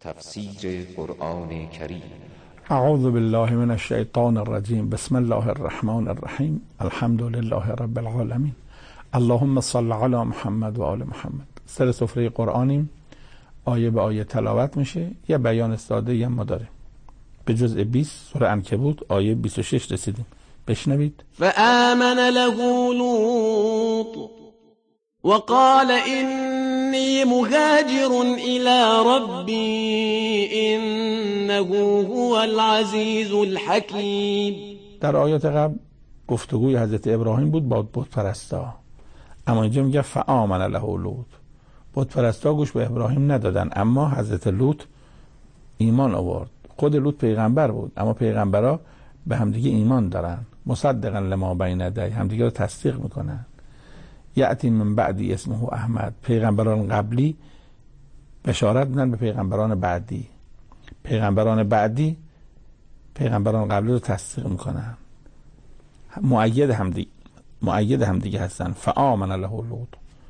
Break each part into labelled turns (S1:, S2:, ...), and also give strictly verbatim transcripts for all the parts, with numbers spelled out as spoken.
S1: تفسیر قرآن کریم.
S2: اعوذ بالله من الشیطان الرجیم. بسم الله الرحمن الرحیم. الحمد لله رب العالمین. اللهم صل علی محمد و آل محمد. سر سفره قرآنیم، آیه به آیه تلاوت میشه، یه بیان ساده یه ما داره. به جزء بیست سوره عنکبوت آیه بیست و شش رسیدیم. بشنوید.
S3: فآمن له لوط وقال إني مهاجر إلى ربي إنه هو العزيز الحكيم.
S2: در آیات قبل گفتگوی حضرت ابراهیم بود با بت پرستا، اما اینجا میگه فآمن له لوط. بت پرستا گوش به ابراهیم ندادن، اما حضرت لوط ایمان آورد. خود لوط پیغمبر بود، اما پیغمبرا به همدیگه ایمان دارن، مصدقا لما بین یدیه، همدیگه رو تصدیق میکنن. یأتی من بعدی اسمه احمد. پیغمبران قبلی بشارت میدن به پیغمبران بعدی، پیغمبران بعدی پیغمبران قبلی رو تصدیق میکنن، مؤید همدیگه مؤید همدیگه هستن. فآمن له لوط.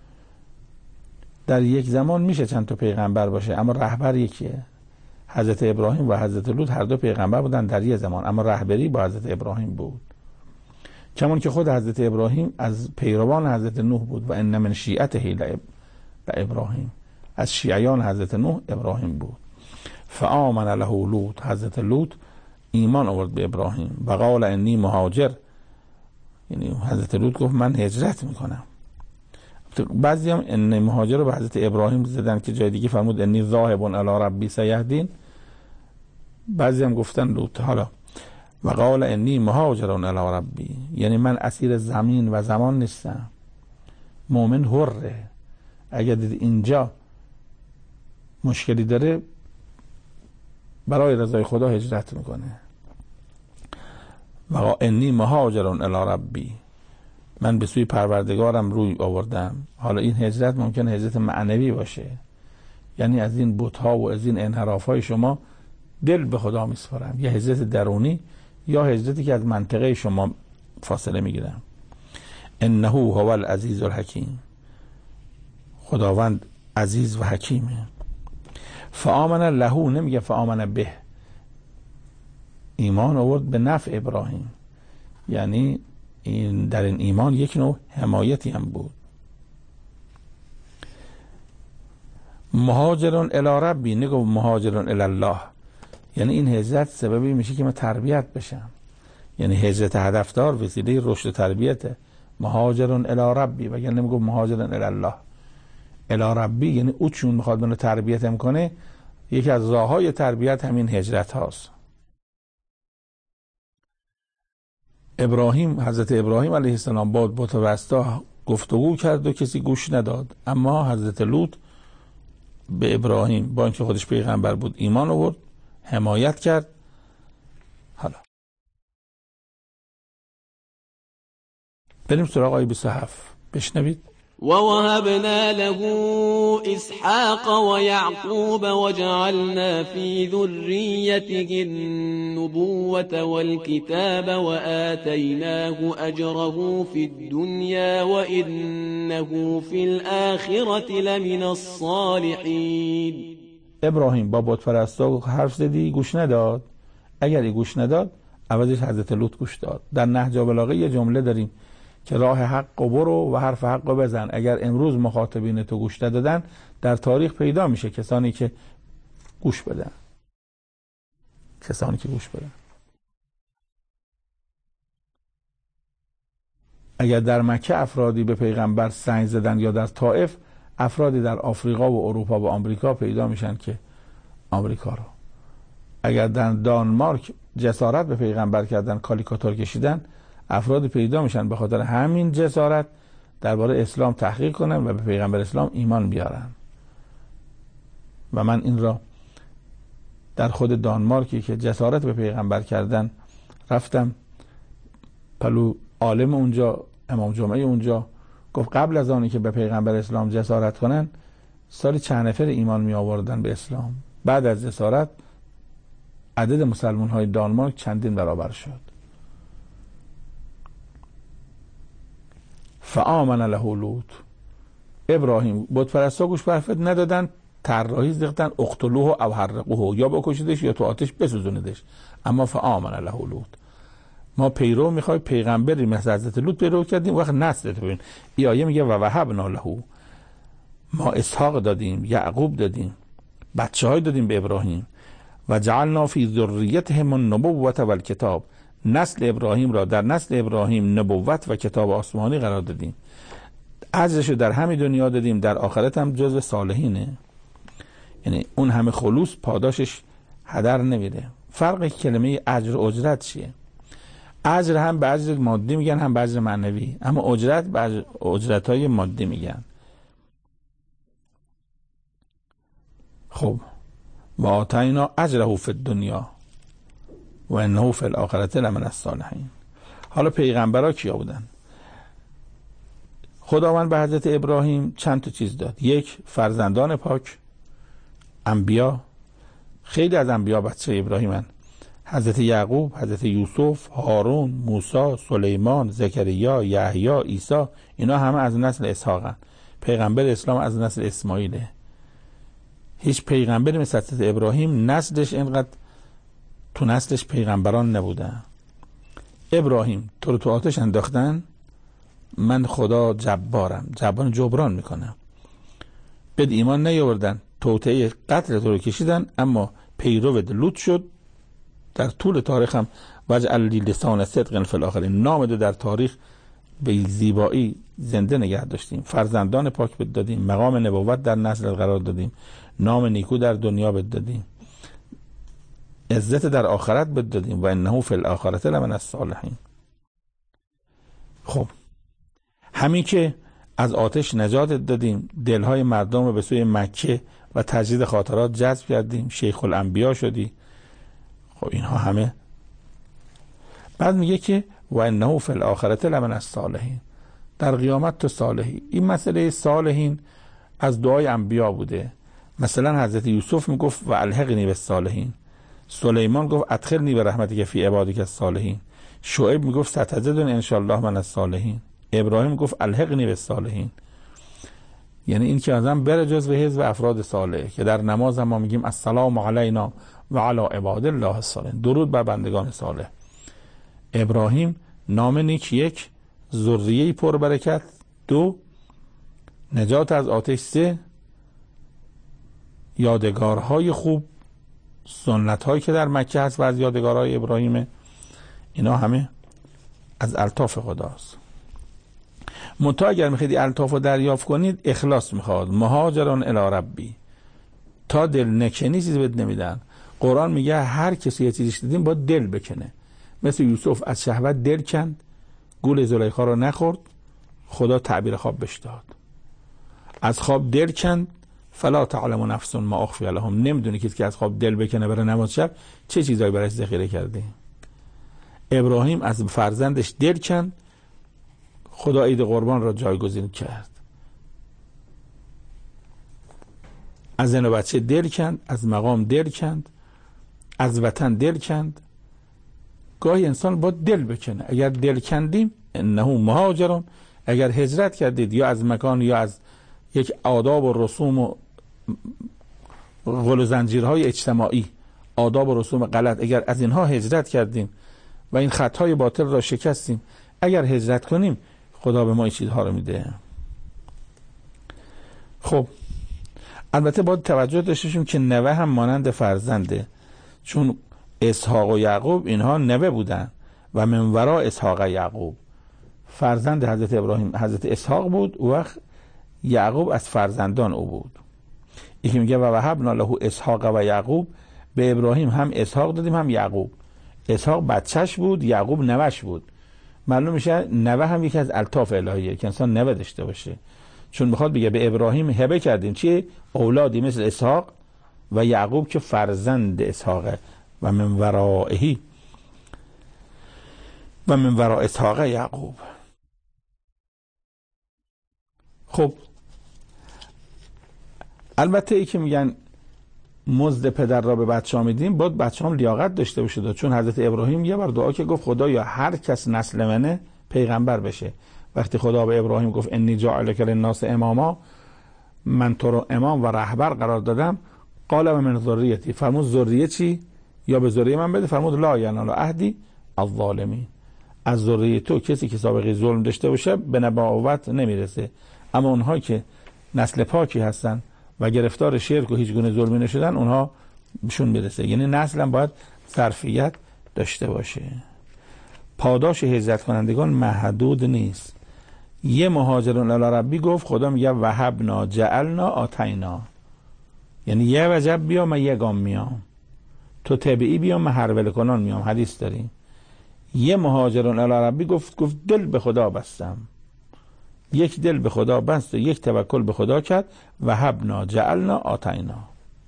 S2: در یک زمان میشه چند تا پیغمبر باشه، اما رهبر یکیه. حضرت ابراهیم و حضرت لوط هر دو پیغمبر بودن در یک زمان، اما رهبری با حضرت ابراهیم بود. کمان که خود حضرت ابراهیم از پیروان حضرت نوح بود و ان من شیعته ابراهیم، از شیعیان حضرت نوح ابراهیم بود. فآمن له لوط. حضرت لوط ایمان آورد به ابراهیم. و قال انی مهاجر، یعنی حضرت لوط گفت من هجرت میکنم. بعضی هم انی مهاجر رو به حضرت ابراهیم زدن که جای دیگه فرمود انی ذاهب الی ربی سیهدین. بعضی هم گفتن لوط. حالا و قال انی مهاجر الی ربی، یعنی من اسیر زمین و زمان نیستم. مؤمن حره. اگر دید اینجا مشکلی داره برای رضای خدا هجرت میکنه. و قال انی مهاجر الی ربی، من به سوی پروردگارم روی آوردم. حالا این هجرت ممکن هجرت معنوی باشه، یعنی از این بت‌ها و از این انحراف‌های شما دل به خدا میسپارم، یا هجرت درونی یا هجرتی که از منطقه شما فاصله میگیرم. انه هو العزیز الحکیم. خداوند عزیز و حکیمه. فآمن له، نمیگه فآمن به. ایمان آورد به نفع ابراهیم، یعنی این در این ایمان یک نوع حمایتی هم بود. مهاجرون الی ربی، نگو مهاجرون الی الله، یعنی این هجرت سببی میشه که من تربیت بشم، یعنی هجرت هدفدار وسیله رشد و تربیته. مهاجرون الی ربی، وگرنه نمیگو مهاجرون الی الله. الی ربی یعنی او چون میخواد منو تربیت میکنه، یکی از راههای تربیت همین هجرت هاست. ابراهیم، حضرت ابراهیم علیه السلام با بت پرستا گفتگو کرد و کسی گوش نداد، اما حضرت لوط به ابراهیم با اینکه خودش پیغمبر بود ایمان آورد، حمایت کرد. حالا بریم سراغ آیه بیست و هفت. بشنوید.
S3: ووهبنا له إسحاق ويعقوب وجعلنا في ذريته النبوة والكتاب وآتيناه أجره في الدنيا وإنه في الآخرة لمن الصالحين.
S2: ابراهیم با بت پرستا حرف زدی، گوش نداد. اگر گوش نداد، عوضش حضرت لوط گوش داد. در نهج البلاغه یه جمله داریم که راه حق و برو و حرف حق و بزن. اگر امروز مخاطبین تو گوش ندادن، در تاریخ پیدا میشه کسانی که گوش بدن. کسانی که گوش بدن. اگر در مکه افرادی به پیغمبر سنگ زدن یا در طائف، افرادی در آفریقا و اروپا و آمریکا پیدا میشن که آمریکا رو. اگر در دانمارک جسارت به پیغمبر کردن، کالیکاتور کشیدن، افرادی پیدا میشن به خاطر همین جسارت درباره اسلام تحقیق کنن و به پیغمبر اسلام ایمان بیارن. و من این را در خود دانمارکی که جسارت به پیغمبر کردن رفتم، پلو عالم اونجا، امام جمعه اونجا گفت قبل از آنی که به پیغمبر اسلام جسارت کنن، سالی چند نفر ایمان می آوردن به اسلام. بعد از جسارت عدد مسلمان های دانمارک چندین برابر شد. فآمن له لوط. ابراهیم بت پرستا گوش به حرفت ندادن، طراحی ذقتن اقتلوه او حرقوه، یا بکشیدش یا تو آتش بسوزونیدش. اما فآمن له لوط، ما پیرو میخوای پیغمبری مثل حضرت لوط پیرو کردیم، وقت نسل تو ببین. این آیه میگه و وهبنا له، ما اسحاق دادیم، یعقوب دادیم، بچه‌های دادیم به ابراهیم. و جعلنا فی ذریتهم النبوة والکتاب، نسل ابراهیم را در نسل ابراهیم نبوت و کتاب آسمانی قرار دادیم. اجرشو در همین دنیا دادیم، در آخرت هم جزو صالحینه. یعنی اون همه خلوص پاداشش هدر نمیره. فرق کلمه اجر و اجرت چیه؟ اجر هم به اجر مادی میگن، هم به اجر معنوی، اما اجرت به اجرت‌های مادی میگن. خب و آتینا اجره فی الدنیا و انه فی الاخرة لمن الصالحین. حالا پیغمبرها کیا بودن؟ خداوند به حضرت ابراهیم چند تا چیز داد. یک، فرزندان پاک، انبیا. خیلی از انبیا بچه ابراهیمن. حضرت یعقوب، حضرت یوسف، هارون، موسی، سلیمان، زکریا، یحیی، عیسی، اینا همه از نسل اسحاقن. پیغمبر اسلام از نسل اسماعیله. هیچ پیغمبری مثل حضرت ابراهیم نسلش اینقدر تو نسلش پیغمبران نبودن. ابراهیم تو رو تو آتش انداختن، من خدا جبارم، جبار جبران میکنم. بد ایمان نیاوردن، توطئه قتل تو رو کشیدن، اما پیرو لوط شد. در طول تاریخ هم وجعل لی لسان صدق فی الاخرین، نام دو در تاریخ به زیبایی زنده نگه داشتیم. فرزندان پاک بد دادیم، مقام نبوت در نسل قرار دادیم، نام نیکو در دنیا بد دادیم، عزت در آخرت بد دادیم. و انه فی الاخرة لمن الصالحین. خب همین که از آتش نجات دادیم، دلهای مردم رو به سوی مکه و تجدید خاطرات جذب کردیم، شیخ الانبیا شدی. خب اینها همه. بعد میگه که و انه فی الاخرة لمن الصالحین، در قیامت تو صالحی. این مسئله صالحین از دعای انبیا بوده. مثلا حضرت یوسف میگفت و الحقنی بالصالحین، سلیمان گفت ادخلنی برحمتک فی عبادک الصالحین، شعیب میگفت ستجدنی ان شاء الله من الصالحین، ابراهیم گفت الحقنی بالصالحین. یعنی این که ازم بره جزو حزب افراد صالح، که در نماز ما میگیم السلام علینا و علی عباد الله الصالحین، درود بر بندگان صالح. ابراهیم نام نیک، یک ذریه پر برکت، دو نجات از آتش، سه یادگارهای خوب، سنت‌هایی که در مکه هست و از یادگارهای ابراهیم. اینا همه از الطاف خداست. منتها اگر میخواید الطاف رو دریافت کنید، اخلاص میخواد. مهاجران الی ربی، تا دل نکنی چیزی بهت نمیدن. قرآن میگه هر کسی یه چیزیش دیدیم با دل بکنه. مثل یوسف از شهوت دل کند، گول زلیخا رو نخورد، خدا تعبیر خواب بهش داد. از خواب دل کند، فلا تعلم نفس ما اخفی لهم، نمیدونی کسی که از خواب دل بکنه برای نماز شب چه چیزایی برایش ذخیره کرده. ابراهیم از فرزندش دل کند، خدا عید قربان را جایگزین کرد. از زن و بچه دل کند، از مقام دل کند، از وطن دل کند. گاهی انسان با دل بکنه. اگر دل کندیم انه مهاجرون، اگر هجرت کردید یا از مکان یا از یک آداب و رسوم و غل و زنجیرهای اجتماعی، آداب و رسوم غلط، اگر از اینها هجرت کردیم و این خطهای باطل را شکستیم، اگر هجرت کنیم خدا به ما این چیزها رو میده. خب البته باید توجه داشتیم که نوه هم مانند فرزنده، چون اسحاق و یعقوب اینها نوه بودن و من ورا اسحاق یعقوب، فرزند حضرت ابراهیم حضرت اسحاق بود و یعقوب از فرزندان او بود. یکی میگه و وهبنا له اسحاق و یعقوب، به ابراهیم هم اسحاق دادیم هم یعقوب. اسحاق بچهش بود، یعقوب نوش بود. معلوم میشه نوه هم یکی از الطاف الهیه که انسان نوه داشته باشه، چون میخواد بگه به ابراهیم هبه کردیم چی؟ اولادی مثل اسحاق و یعقوب که فرزند اسحاقه. و من ورائه و من وراء اسحاق یعقوب. خب البته ای که میگن مزد پدر را به بچه ها میدیم، باید بچه هم لیاقت داشته باشه داد. چون حضرت ابراهیم یه بار دعا که گفت خدا یا هر کس نسل منه پیغمبر بشه. وقتی خدا به ابراهیم گفت انی جاعلک للناس اماما، من تو رو امام و رهبر قرار دادم، قال و من ذریتی، فرمود ذریه چی؟ یا به ذریه من بده، فرمود لا ینال عهدی الظالمین، از ذریه تو کسی که سابقه ظلم داشته باشه به نبوت نمیرسه، اما اونها که نسل پاکی هستن و گرفتار شرک و هیچ گونه ظلمی نشدن اونها بهشون میرسه. یعنی نسل هم باید ظرفیت داشته باشه. پاداش هجرت کنندگان محدود نیست. یه مهاجرون الی ربی گفت خدا میگه وهبنا جعلنا آتینا، یعنی یه وجب بیا من یه گام میام، تو تبعی بیا من هرول کنان میام، حدیث داریم. یه مهاجرون الی ربی گفت گفت دل به خدا بستم، یک دل به خدا بست و یک توکل به خدا کرد، وهبنا جعلنا آتینا.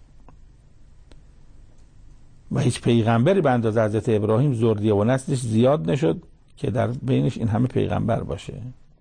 S2: و هیچ پیغمبری به اندازه حضرت ابراهیم ذریه و نسلش زیاد نشد که در بینش این همه پیغمبر باشه.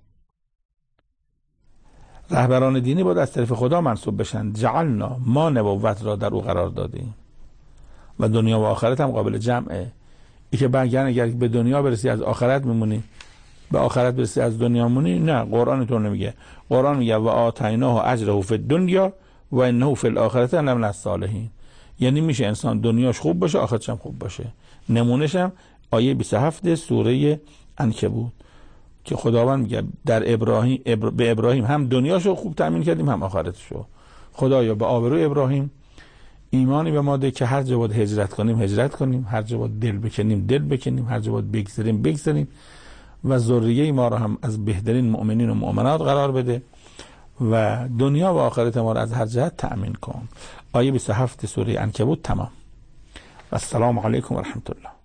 S2: رهبران دینی باید از طرف خدا منصوب بشن. جعلنا، ما نبوت را در او قرار دادیم و دنیا و آخرت هم قابل جمعه. ای که برگرن اگر به دنیا برسی از آخرت میمونی، به آخرت برسی از دنیا مونی، نه، قرآن تو نمیگه. قرآن میگه و آتیناه اجره فی الدنیا و انه فی الاخرة لمن الصالحین. یعنی میشه انسان دنیاش خوب باشه آخرتش هم خوب باشه. نمونهش هم آیه بیست و هفت سوره عنکبوت که خداوند میگه در ابراهیم ابر... به ابراهیم هم دنیاشو خوب تامین کردیم هم آخرتشو. خدایا به آبروی ابراهیم ایمانی به ما ده که هر جا باید هجرت کنیم هجرت کنیم، هر جا باید دل بکنیم دل بکنیم، هر جا باید بگذریم بگذریم و ذریه ما را هم از بهترین مؤمنین و مؤمنات قرار بده و دنیا و آخرت ما را از هر جهت تأمین کن. آیه بیست و هفت سوره عنکبوت تمام. و السلام علیکم و رحمت الله.